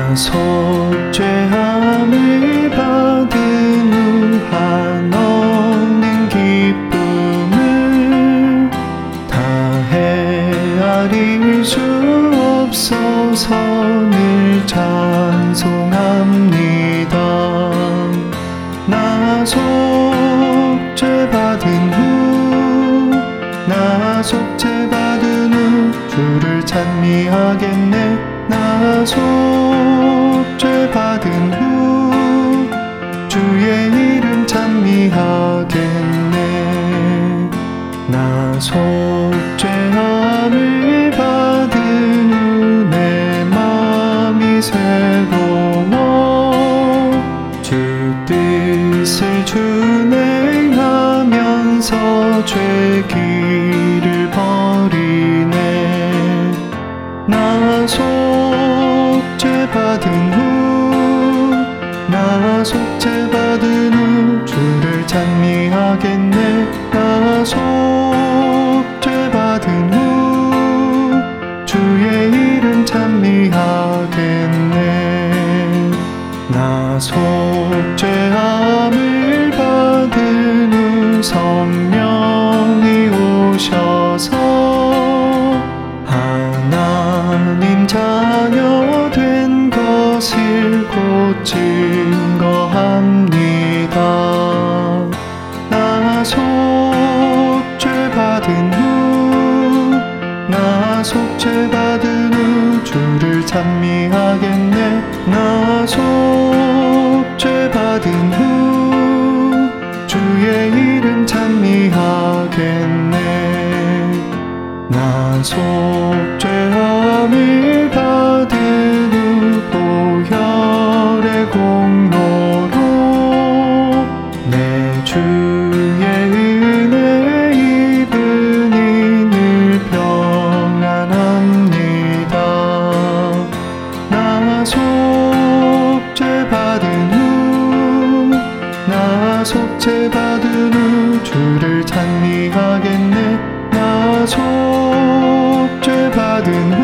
속죄함을 받은 후 한없는 기쁨을 다 헤아릴 수 없어서 늘 찬송합니다. 나 속죄받은 후 나 속죄받은 후 주를 찬미하겠네. 나 속죄받은 후 주의 이름 찬미하겠네. 나 속죄함을 받은 후 내 맘이 새로워 주 뜻을 준행하면서 죄 길을 버리네. 나 속죄받은 후 나 속죄받은 후 주를 찬미하겠네. 나 속죄받은 후 주의 이름 찬미하겠네. 나 속죄함을 받은 후 성령이 오셔서 하나님 자녀 된 것을 곧 증거합니다. 나 속죄받은 후 나 속죄받은 후 주를 찬미하겠네. 나 속죄받은 후 주의 이름 찬미하겠네. 나 속죄함을 받은 후 보혈의 공로로 내 주의 은혜 입으니 늘 평안합니다. 나 속죄받은 후 나 속죄받은 후 주를 찬미하겠네. 나 속죄받은 후